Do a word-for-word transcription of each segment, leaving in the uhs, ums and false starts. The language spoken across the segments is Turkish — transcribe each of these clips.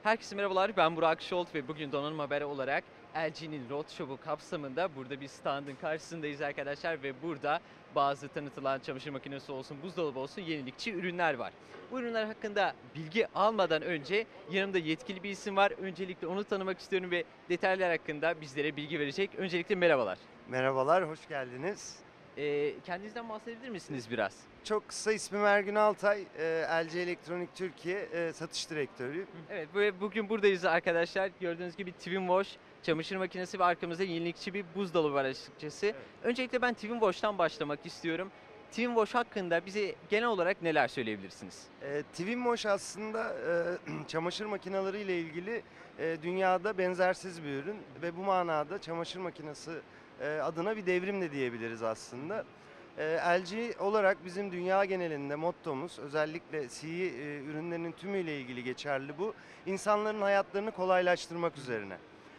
Herkese merhabalar, ben Burak Şolt ve bugün donanım haberi olarak L G'nin Roadshow'u kapsamında burada bir standın karşısındayız arkadaşlar ve burada bazı tanıtılan çamaşır makinesi olsun, buzdolabı olsun yenilikçi ürünler var. Bu ürünler hakkında bilgi almadan önce yanımda yetkili bir isim var. Öncelikle onu tanımak istiyorum ve detaylar hakkında bizlere bilgi verecek. Öncelikle merhabalar. Merhabalar, hoş geldiniz. Ee, kendinizden bahsedebilir misiniz biraz? Çok kısa ismim Ergün Altay, e, L G Elektronik Türkiye e, satış direktörüyüm. Evet, ve bugün buradayız arkadaşlar. Gördüğünüz gibi Twin Wash çamaşır makinesi ve arkamızda yenilikçi bir buzdolabı var açıkçası. Evet. Öncelikle ben Twin Wash'tan başlamak istiyorum. Twin Wash hakkında bize genel olarak neler söyleyebilirsiniz? E, Twinwash aslında e, çamaşır makineleri ile ilgili e, dünyada benzersiz bir ürün ve bu manada çamaşır makinesi e, adına bir devrim de diyebiliriz aslında. E, L G olarak bizim dünya genelinde mottomuz, özellikle C E e, ürünlerinin tümüyle ilgili geçerli bu, insanların hayatlarını kolaylaştırmak üzerine.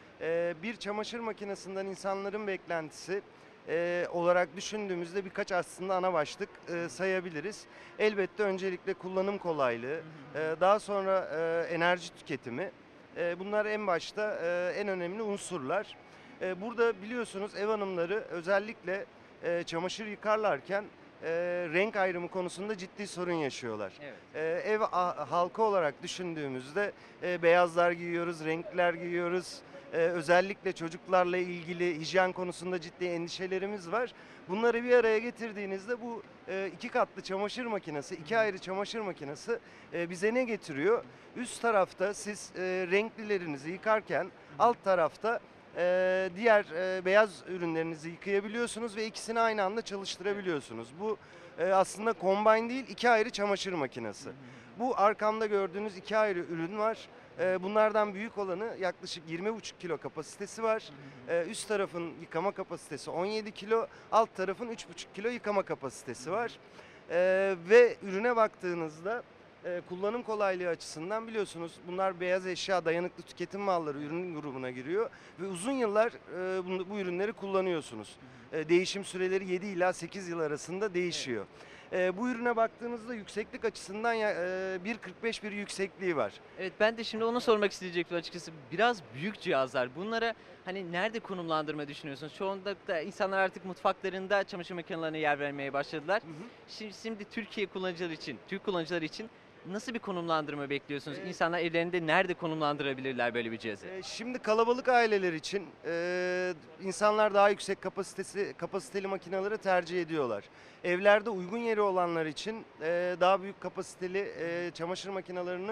E, bir çamaşır makinesinden insanların beklentisi e, olarak düşündüğümüzde birkaç aslında ana başlık e, sayabiliriz. Elbette öncelikle kullanım kolaylığı, e, daha sonra e, enerji tüketimi. E, bunlar en başta e, en önemli unsurlar. E, burada biliyorsunuz ev hanımları özellikle e, çamaşır yıkarlarken e, renk ayrımı konusunda ciddi sorun yaşıyorlar. Evet. E, ev a- halkı olarak düşündüğümüzde e, beyazlar giyiyoruz, renkler giyiyoruz. Ee, özellikle çocuklarla ilgili hijyen konusunda ciddi endişelerimiz var. Bunları bir araya getirdiğinizde bu e, iki katlı çamaşır makinesi, iki ayrı çamaşır makinesi e, bize ne getiriyor? Üst tarafta siz e, renklilerinizi yıkarken alt tarafta e, diğer e, beyaz ürünlerinizi yıkayabiliyorsunuz ve ikisini aynı anda çalıştırabiliyorsunuz. Bu e, aslında combine değil, iki ayrı çamaşır makinesi. Bu arkamda gördüğünüz iki ayrı ürün var. Ee, Bunlardan büyük olanı yaklaşık yirmi buçuk kilo kapasitesi var. Ee, Üst tarafın yıkama kapasitesi on yedi kilo, alt tarafın üç buçuk kilo yıkama kapasitesi var. Ee, Ve ürüne baktığınızda e, kullanım kolaylığı açısından biliyorsunuz bunlar beyaz eşya dayanıklı tüketim malları ürün grubuna giriyor. Ve uzun yıllar e, bunu- bu ürünleri kullanıyorsunuz. E, Değişim süreleri yedi ila sekiz yıl arasında değişiyor. E, bu ürüne baktığınızda yükseklik açısından ya- e, bir kırk beş bir yüksekliği var. Evet, ben de şimdi onu sormak isteyecektim açıkçası. Biraz büyük cihazlar. Bunlara hani nerede konumlandırma düşünüyorsunuz? Çoğunlukla insanlar artık mutfaklarında çamaşır makinelerine yer vermeye başladılar. Hı hı. Şimdi, şimdi Türkiye kullanıcılar için, Türk kullanıcılar için nasıl bir konumlandırma bekliyorsunuz? Evet. İnsanlar evlerinde nerede konumlandırabilirler böyle bir cihazı? E, Şimdi kalabalık aileler için e, insanlar daha yüksek kapasitesi kapasiteli makineleri tercih ediyorlar. Evlerde uygun yeri olanlar için e, daha büyük kapasiteli e, çamaşır makinelerini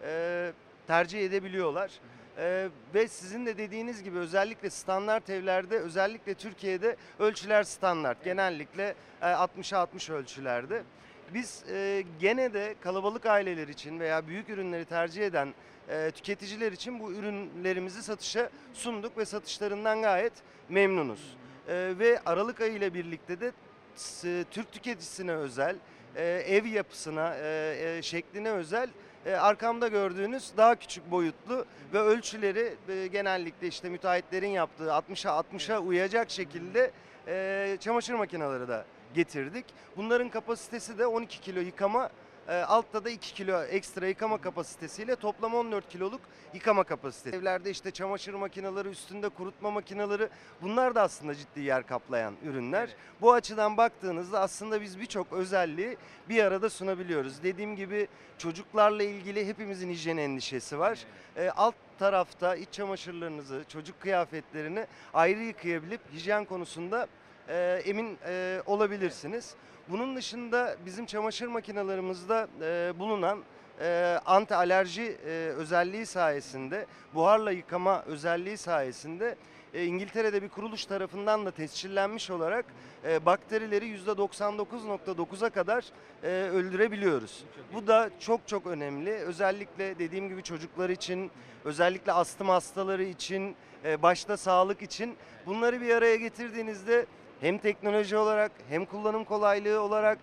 e, tercih edebiliyorlar. E, ve sizin de dediğiniz gibi özellikle standart evlerde, özellikle Türkiye'de ölçüler standart. Genellikle e, altmışa altmış ölçülerde. Biz e, gene de kalabalık aileler için veya büyük ürünleri tercih eden e, tüketiciler için bu ürünlerimizi satışa sunduk ve satışlarından gayet memnunuz. E, ve Aralık ayı ile birlikte de s- Türk tüketicisine özel, e, ev yapısına, e, e, şekline özel e, arkamda gördüğünüz daha küçük boyutlu ve ölçüleri e, genellikle işte müteahhitlerin yaptığı altmışa altmışa uyacak şekilde e, çamaşır makineleri de getirdik. Bunların kapasitesi de on iki kilo yıkama, e, altta da iki kilo ekstra yıkama kapasitesiyle toplam on dört kiloluk yıkama kapasitesi. Evlerde işte çamaşır makineleri, üstünde kurutma makineleri, bunlar da aslında ciddi yer kaplayan ürünler. Evet. Bu açıdan baktığınızda aslında biz birçok özelliği bir arada sunabiliyoruz. Dediğim gibi çocuklarla ilgili hepimizin hijyen endişesi var. E, alt tarafta iç çamaşırlarınızı, çocuk kıyafetlerini ayrı yıkayabilip hijyen konusunda e, emin e, olabilirsiniz. Bunun dışında bizim çamaşır makinelerimizde e, bulunan e, anti alerji e, özelliği sayesinde, buharla yıkama özelliği sayesinde e, İngiltere'de bir kuruluş tarafından da tescillenmiş olarak e, bakterileri yüzde doksan dokuz nokta dokuza kadar e, öldürebiliyoruz. Bu da çok çok önemli. Özellikle dediğim gibi çocuklar için, özellikle astım hastaları için, e, başta sağlık için bunları bir araya getirdiğinizde hem teknoloji olarak hem kullanım kolaylığı olarak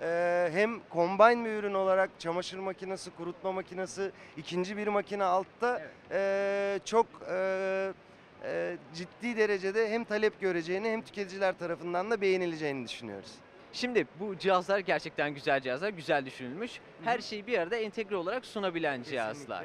e, hem combine bir ürün olarak çamaşır makinesi, kurutma makinesi, ikinci bir makine altta Evet. e, çok e, e, ciddi derecede hem talep göreceğini hem tüketiciler tarafından da beğenileceğini düşünüyoruz. Şimdi bu cihazlar gerçekten güzel cihazlar, güzel düşünülmüş. Hı Her hı. şeyi bir arada entegre olarak sunabilen cihazlar. Kesinlikle.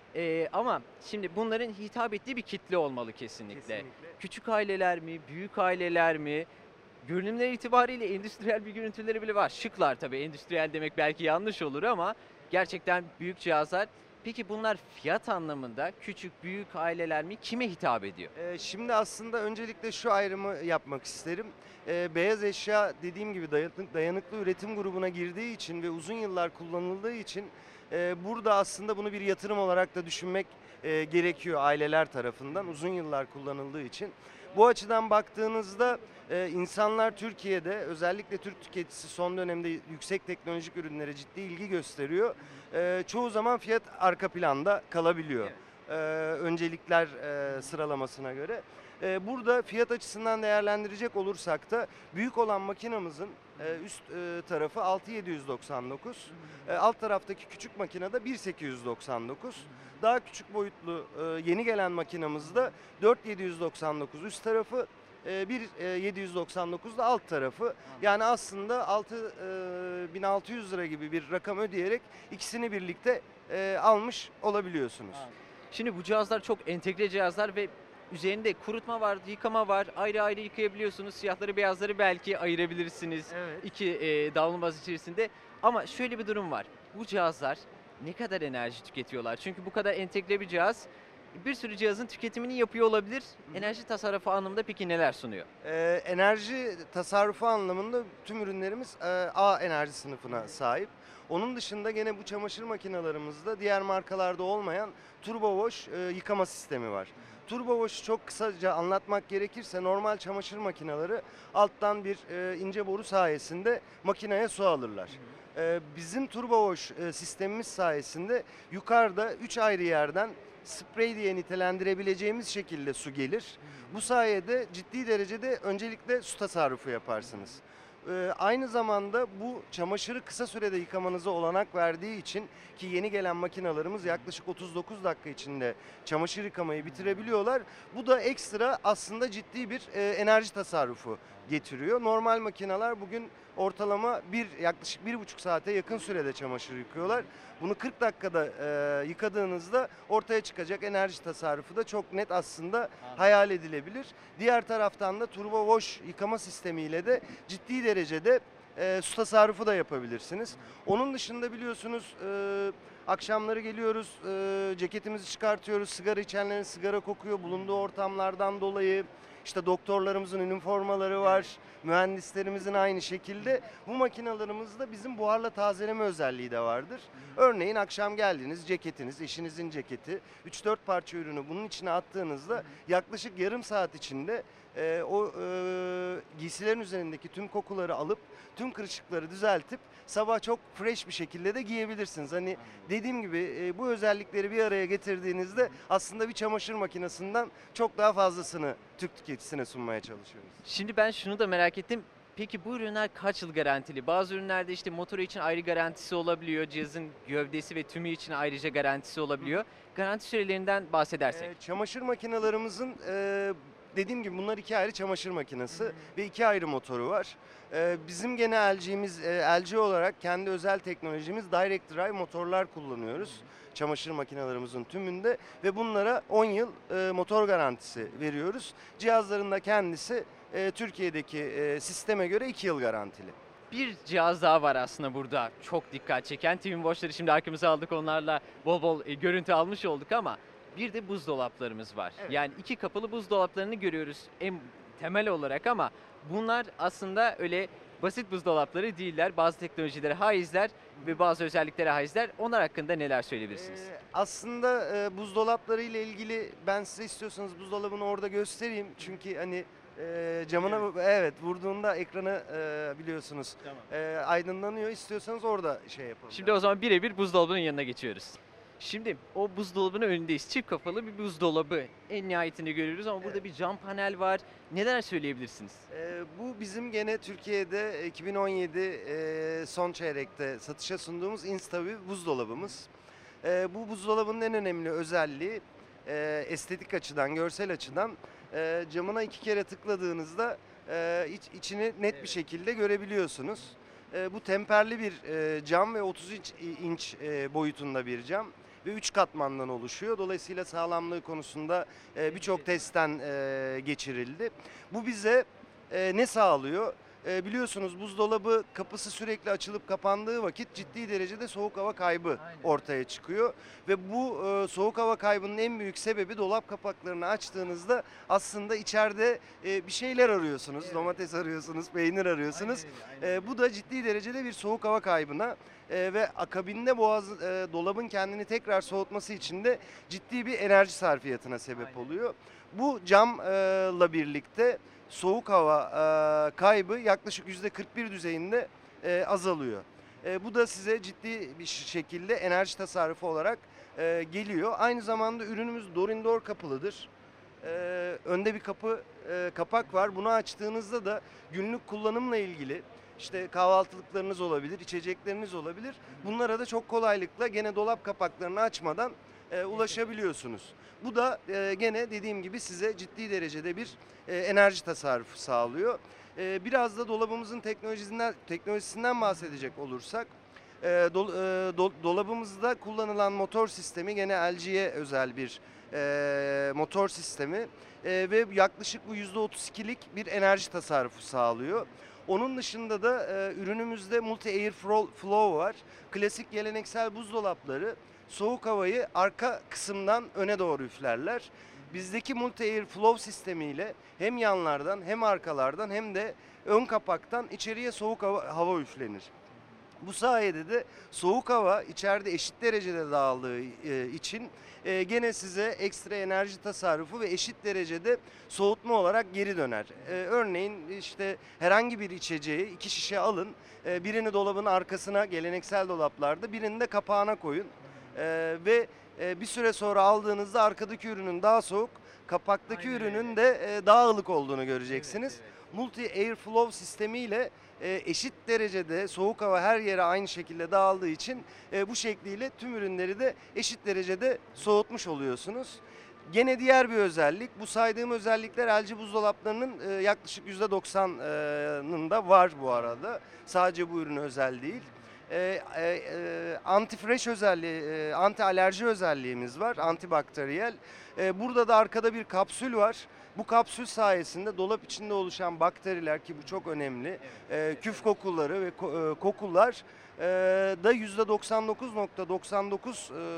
Ee, ama şimdi bunların hitap ettiği bir kitle olmalı kesinlikle. Kesinlikle. Küçük aileler mi, büyük aileler mi? Görünümleri itibariyle endüstriyel bir görüntüleri bile var. Şıklar tabii, endüstriyel demek belki yanlış olur ama gerçekten büyük cihazlar. Peki bunlar fiyat anlamında küçük, büyük aileler mi? Kime hitap ediyor? Ee, şimdi aslında öncelikle şu ayrımı yapmak isterim. Ee, beyaz eşya dediğim gibi dayanıklı, dayanıklı üretim grubuna girdiği için ve uzun yıllar kullanıldığı için e, burada aslında bunu bir yatırım olarak da düşünmek e, gerekiyor aileler tarafından uzun yıllar kullanıldığı için. Bu açıdan baktığınızda e, insanlar Türkiye'de özellikle Türk tüketicisi son dönemde yüksek teknolojik ürünlere ciddi ilgi gösteriyor. E, çoğu zaman fiyat arka planda kalabiliyor. Evet. e, öncelikler e, sıralamasına göre. E, burada fiyat açısından değerlendirecek olursak da büyük olan makinamızın e, üst e, tarafı altı bin yedi yüz doksan dokuz, e, alt taraftaki küçük makinede bir bin sekiz yüz doksan dokuz. Daha küçük boyutlu e, yeni gelen makinamızda dört bin yedi yüz doksan dokuz üst tarafı, e, bir bin yedi yüz doksan dokuz da alt tarafı. Yani aslında altı bin altı yüz lira gibi bir rakam ödeyerek ikisini birlikte e, almış olabiliyorsunuz. Şimdi bu cihazlar çok entegre cihazlar ve üzerinde kurutma var, yıkama var. Ayrı ayrı yıkayabiliyorsunuz. Siyahları, beyazları belki ayırabilirsiniz. Evet. İki e, davlumbaz içerisinde. Ama şöyle bir durum var. Bu cihazlar ne kadar enerji tüketiyorlar? Çünkü bu kadar entegre bir cihaz bir sürü cihazın tüketimini yapıyor olabilir. Enerji tasarrufu anlamında peki neler sunuyor? Ee, enerji tasarrufu anlamında tüm ürünlerimiz e, A enerji sınıfına sahip. Onun dışında gene bu çamaşır makinalarımızda diğer markalarda olmayan turbo wash e, yıkama sistemi var. Turbo wash'u çok kısaca anlatmak gerekirse normal çamaşır makineleri alttan bir e, ince boru sayesinde makineye su alırlar. E, bizim turbo wash e, sistemimiz sayesinde yukarıda üç ayrı yerden sprey diye nitelendirebileceğimiz şekilde su gelir. Bu sayede ciddi derecede öncelikle su tasarrufu yaparsınız. Ee, aynı zamanda bu çamaşırı kısa sürede yıkamanıza olanak verdiği için ki yeni gelen makinalarımız yaklaşık otuz dokuz dakika içinde çamaşır yıkamayı bitirebiliyorlar. Bu da ekstra aslında ciddi bir e, enerji tasarrufu getiriyor. Normal makineler bugün ortalama bir yaklaşık bir buçuk saate yakın sürede çamaşır yıkıyorlar. Bunu kırk dakikada e, yıkadığınızda ortaya çıkacak enerji tasarrufu da çok net aslında hayal edilebilir. Diğer taraftan da turbo wash yıkama sistemiyle de ciddi derecede e, su tasarrufu da yapabilirsiniz. Onun dışında biliyorsunuz e, akşamları geliyoruz, e, ceketimizi çıkartıyoruz, sigara içenlerin sigara kokuyor bulunduğu ortamlardan dolayı. İşte doktorlarımızın üniformaları var, mühendislerimizin aynı şekilde. Bu makinalarımızda bizim buharla tazeleme özelliği de vardır. Örneğin akşam geldiniz, ceketiniz, eşinizin ceketi, üç dört parça ürünü bunun içine attığınızda yaklaşık yarım saat içinde e, o e, giysilerin üzerindeki tüm kokuları alıp tüm kırışıkları düzeltip sabah çok fresh bir şekilde de giyebilirsiniz. Hani dediğim gibi e, bu özellikleri bir araya getirdiğinizde aslında bir çamaşır makinesinden çok daha fazlasını Türk tüketicisine sunmaya çalışıyoruz. Şimdi ben şunu da merak ettim. Peki bu ürünler kaç yıl garantili? Bazı ürünlerde işte motoru için ayrı garantisi olabiliyor. Cihazın gövdesi ve tümü için ayrıca garantisi olabiliyor. Garanti sürelerinden bahsedersek. Ee, çamaşır makinalarımızın e, dediğim gibi bunlar iki ayrı çamaşır makinesi ve iki ayrı motoru var. Ee, bizim gene L G'miz, e, L G olarak kendi özel teknolojimiz Direct Drive motorlar kullanıyoruz. Çamaşır makinalarımızın tümünde ve bunlara on yıl e, motor garantisi veriyoruz. Cihazların da kendisi e, Türkiye'deki e, sisteme göre iki yıl garantili. Bir cihaz daha var aslında burada çok dikkat çeken. Twin Watch'ları şimdi arkamıza aldık, onlarla bol bol e, görüntü almış olduk ama bir de buzdolaplarımız var. Evet. Yani iki kapılı buzdolaplarını görüyoruz en temel olarak ama bunlar aslında öyle basit buzdolapları değiller. Bazı teknolojilere haizler ve bazı özelliklere haizler. Onlar hakkında neler söyleyebilirsiniz? Ee, aslında e, buzdolapları ile ilgili ben size istiyorsanız buzdolabını orada göstereyim. Çünkü hani e, camına evet vurduğunda ekranı e, biliyorsunuz Tamam. e, aydınlanıyor. İstiyorsanız orada şey yapalım. Şimdi o zaman birebir buzdolabının yanına geçiyoruz. Şimdi o buzdolabının önündeyiz. Çift kapalı bir buzdolabı. En nihayetinde görüyoruz ama burada Evet. bir cam panel var. Neler söyleyebilirsiniz? Ee, bu bizim gene Türkiye'de iki bin on yedi e, son çeyrekte satışa sunduğumuz Instavi buzdolabımız. Ee, bu buzdolabının en önemli özelliği e, estetik açıdan, görsel açıdan e, camına iki kere tıkladığınızda e, iç, içini net Evet. bir şekilde görebiliyorsunuz. E, bu temperli bir e, cam ve otuz inç, inç e, boyutunda bir cam. ve üç katmandan oluşuyor. Dolayısıyla sağlamlığı konusunda e, birçok testten e, geçirildi. Bu bize e, ne sağlıyor? E, biliyorsunuz buzdolabı kapısı sürekli açılıp kapandığı vakit ciddi derecede soğuk hava kaybı Aynen. ortaya çıkıyor. Ve bu e, soğuk hava kaybının en büyük sebebi dolap kapaklarını açtığınızda aslında içeride e, bir şeyler arıyorsunuz. Evet. Domates arıyorsunuz, peynir arıyorsunuz. Aynen öyle, aynen E, bu da ciddi derecede bir soğuk hava kaybına e, ve akabinde boğaz e, dolabın kendini tekrar soğutması için de ciddi bir enerji sarfiyatına sebep Aynen. oluyor. Bu camla birlikte soğuk hava e, kaybı yaklaşık yüzde kırk bir düzeyinde e, azalıyor. E, bu da size ciddi bir şekilde enerji tasarrufu olarak e, geliyor. Aynı zamanda ürünümüz door in door kapılıdır. E, önde bir kapı e, kapak var. Bunu açtığınızda da günlük kullanımla ilgili işte kahvaltılıklarınız olabilir, içecekleriniz olabilir. Bunlara da çok kolaylıkla gene dolap kapaklarını açmadan e, ulaşabiliyorsunuz. Bu da e, gene dediğim gibi size ciddi derecede bir e, enerji tasarrufu sağlıyor. E, biraz da dolabımızın teknolojisinden teknolojisinden bahsedecek olursak, e, dol, e, do, dolabımızda kullanılan motor sistemi gene L G'ye özel bir e, motor sistemi e, ve yaklaşık bu yüzde otuz ikilik bir enerji tasarrufu sağlıyor. Onun dışında da e, ürünümüzde multi air flow var. Klasik geleneksel buzdolapları soğuk havayı arka kısımdan öne doğru üflerler. Bizdeki multi air flow sistemiyle hem yanlardan hem arkalardan hem de ön kapaktan içeriye soğuk hava, hava üflenir. Bu sayede de soğuk hava içeride eşit derecede dağıldığı e, için e, gene size ekstra enerji tasarrufu ve eşit derecede soğutma olarak geri döner. E, örneğin işte herhangi bir içeceği iki şişe alın, e, birini dolabın arkasına geleneksel dolaplarda, birini de kapağına koyun e, ve e, bir süre sonra aldığınızda arkadaki ürünün daha soğuk, kapaktaki Aynen ürünün öyle. de e, daha ılık olduğunu göreceksiniz. Evet, evet. Multi air flow sistemiyle e, eşit derecede soğuk hava her yere aynı şekilde dağıldığı için e, bu şekliyle tüm ürünleri de eşit derecede soğutmuş oluyorsunuz. Gene diğer bir özellik, bu saydığım özellikler L G buzdolaplarının e, yaklaşık yüzde doksanında var bu arada. Sadece bu ürüne özel değil. E, e, e, anti-fresh özelliği, e, anti-alerji özelliğimiz var, antibakteriyel. E, burada da arkada bir kapsül var. Bu kapsül sayesinde dolap içinde oluşan bakteriler, ki bu çok önemli, e, küf kokuları ve ko- e, kokular e, da yüzde doksan dokuz nokta doksan dokuz e,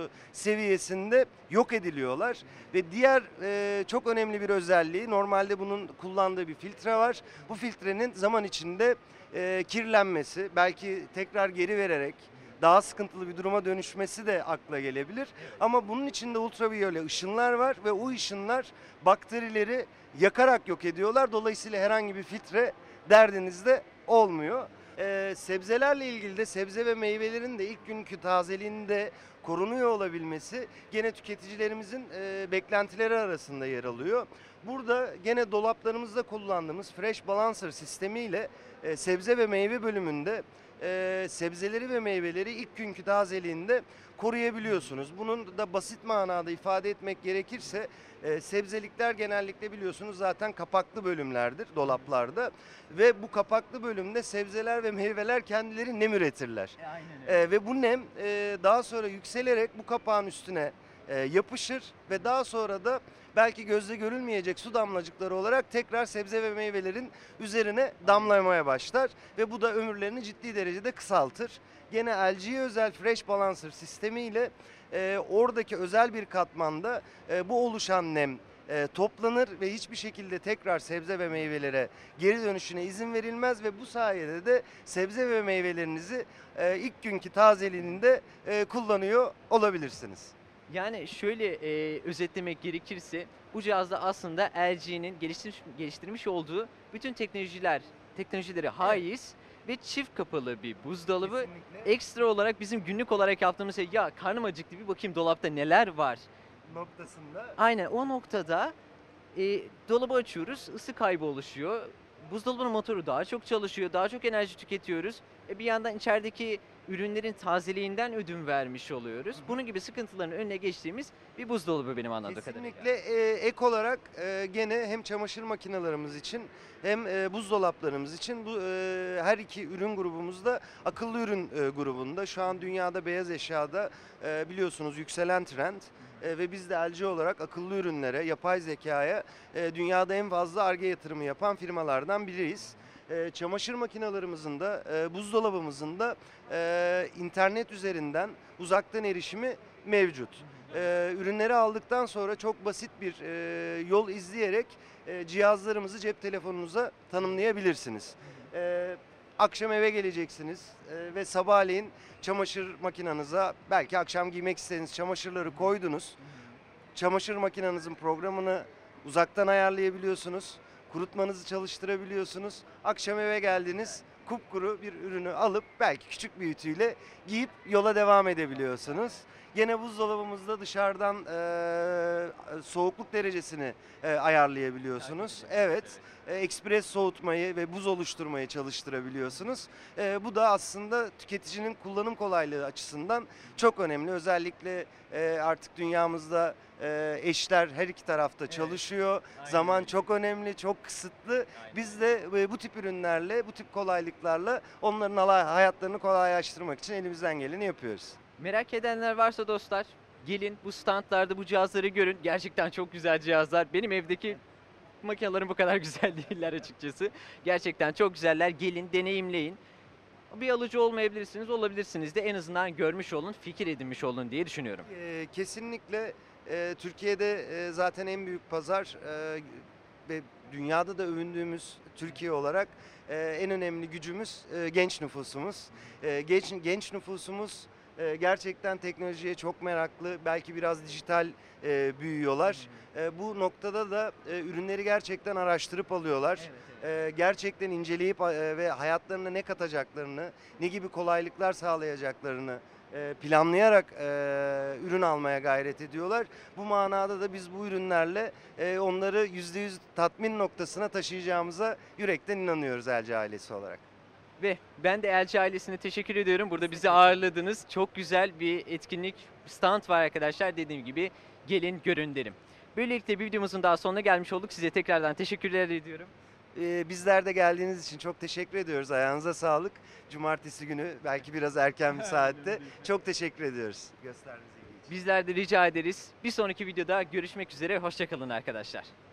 seviyesinde yok ediliyorlar. Ve diğer e, çok önemli bir özelliği, normalde bunun kullandığı bir filtre var. Bu filtrenin zaman içinde e, kirlenmesi, belki tekrar geri vererek daha sıkıntılı bir duruma dönüşmesi de akla gelebilir. Ama bunun içinde ultraviyole ışınlar var ve o ışınlar bakterileri yakarak yok ediyorlar. Dolayısıyla herhangi bir filtre derdinizde olmuyor. Ee, sebzelerle ilgili de sebze ve meyvelerin de ilk günkü tazeliğinde korunuyor olabilmesi gene tüketicilerimizin e, beklentileri arasında yer alıyor. Burada gene dolaplarımızda kullandığımız Fresh Balancer sistemiyle e, sebze ve meyve bölümünde e, sebzeleri ve meyveleri ilk günkü tazeliğinde koruyabiliyorsunuz. Bunun da basit manada ifade etmek gerekirse e, sebzelikler genellikle biliyorsunuz zaten kapaklı bölümlerdir dolaplarda ve bu kapaklı bölümde sebzeler ve meyveler kendileri nem üretirler. E, aynen öyle. E, ve bu nem e, daha sonra yükselerek bu kapağın üstüne e, yapışır ve daha sonra da belki gözle görülmeyecek su damlacıkları olarak tekrar sebze ve meyvelerin üzerine damlamaya başlar ve bu da ömürlerini ciddi derecede kısaltır. Gene L G'ye özel Fresh Balancer sistemiyle e, oradaki özel bir katmanda e, bu oluşan nem e, toplanır ve hiçbir şekilde tekrar sebze ve meyvelere geri dönüşüne izin verilmez ve bu sayede de sebze ve meyvelerinizi e, ilk günkü tazeliğinde e, kullanıyor olabilirsiniz. Yani şöyle e, özetlemek gerekirse bu cihazda aslında L G'nin geliştirmiş, geliştirmiş olduğu bütün teknolojiler, teknolojileri haiz ve çift kapalı bir buzdolabı. Kesinlikle. Ekstra olarak bizim günlük olarak yaptığımız şey, ya karnım acıktı bir bakayım dolapta neler var. Noktasında Aynen o noktada e, dolabı açıyoruz, ısı kaybı oluşuyor. Buzdolabının motoru daha çok çalışıyor, daha çok enerji tüketiyoruz. E bir yandan içerideki ürünlerin tazeliğinden ödün vermiş oluyoruz. Bunun gibi sıkıntıların önüne geçtiğimiz bir buzdolabı benim anladığım kadarıyla. Kesinlikle e, ek olarak e, gene hem çamaşır makinelerimiz için hem e, buzdolaplarımız için bu e, her iki ürün grubumuzda akıllı ürün e, grubunda. Şu an dünyada beyaz eşyada e, biliyorsunuz yükselen trend. E, ve biz de L G olarak akıllı ürünlere, yapay zekaya e, dünyada en fazla Ar-Ge yatırımı yapan firmalardan biriyiz. E, çamaşır makinelerimizin de, e, buzdolabımızın da e, internet üzerinden uzaktan erişimi mevcut. E, ürünleri aldıktan sonra çok basit bir e, yol izleyerek e, cihazlarımızı cep telefonunuza tanımlayabilirsiniz. E, akşam eve geleceksiniz e, ve sabahleyin çamaşır makinenize belki akşam giymek istediğiniz çamaşırları koydunuz. Çamaşır makinenizin programını uzaktan ayarlayabiliyorsunuz. Kurutmanızı çalıştırabiliyorsunuz. Akşam eve geldiniz, kupkuru bir ürünü alıp belki küçük bir ütüyle giyip yola devam edebiliyorsunuz. Gene buzdolabımızda dışarıdan e, soğukluk derecesini e, ayarlayabiliyorsunuz. Evet, e, ekspres soğutmayı ve buz oluşturmayı çalıştırabiliyorsunuz. E, bu da aslında tüketicinin kullanım kolaylığı açısından çok önemli. Özellikle e, artık dünyamızda e, eşler her iki tarafta çalışıyor. Aynen Zaman öyle. çok önemli, çok kısıtlı. Biz de e, bu tip ürünlerle, bu tip kolaylıklarla onların ala- hayatlarını kolaylaştırmak için elimizden geleni yapıyoruz. Merak edenler varsa dostlar gelin bu standlarda bu cihazları görün. Gerçekten çok güzel cihazlar. Benim evdeki makinelerim bu kadar güzel değiller açıkçası. Gerçekten çok güzeller. Gelin deneyimleyin. Bir alıcı olmayabilirsiniz, olabilirsiniz de en azından görmüş olun, fikir edinmiş olun diye düşünüyorum. Ee, kesinlikle e, Türkiye'de e, zaten en büyük pazar e, ve dünyada da övündüğümüz Türkiye olarak e, en önemli gücümüz e, genç nüfusumuz. E, genç genç nüfusumuz e, gerçekten teknolojiye çok meraklı, belki biraz dijital e, büyüyorlar. E, bu noktada da e, ürünleri gerçekten araştırıp alıyorlar. E, gerçekten inceleyip e, ve hayatlarına ne katacaklarını, ne gibi kolaylıklar sağlayacaklarını e, planlayarak e, ürün almaya gayret ediyorlar. Bu manada da biz bu ürünlerle e, onları yüzde yüz tatmin noktasına taşıyacağımıza yürekten inanıyoruz L G ailesi olarak. Ve ben de L G ailesine teşekkür ediyorum. Burada bizi ağırladınız. Çok güzel bir etkinlik, stand var arkadaşlar. Dediğim gibi gelin görün derim. Böylelikle bir videomuzun daha sonuna gelmiş olduk. Size tekrardan teşekkürler ediyorum. Ee, bizler de geldiğiniz için çok teşekkür ediyoruz. Ayağınıza sağlık. Cumartesi günü belki biraz erken bir saatte. Çok teşekkür ediyoruz gösterdiğiniz ilgi için. Bizler de rica ederiz. Bir sonraki videoda görüşmek üzere. Hoşça kalın arkadaşlar.